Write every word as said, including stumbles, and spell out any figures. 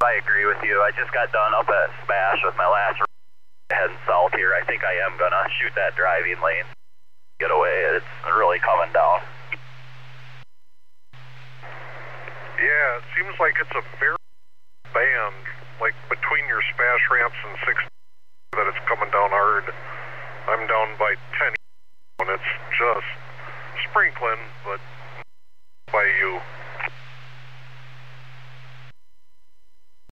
I agree with you. I just got done up at Smash with my last heading south here. I think I am going to shoot that driving lane. Get away. It's really coming down. Yeah, it seems like it's a very band, like between your Smash ramps and six, that it's coming down hard. I'm down by ten, and it's just sprinkling, but by you.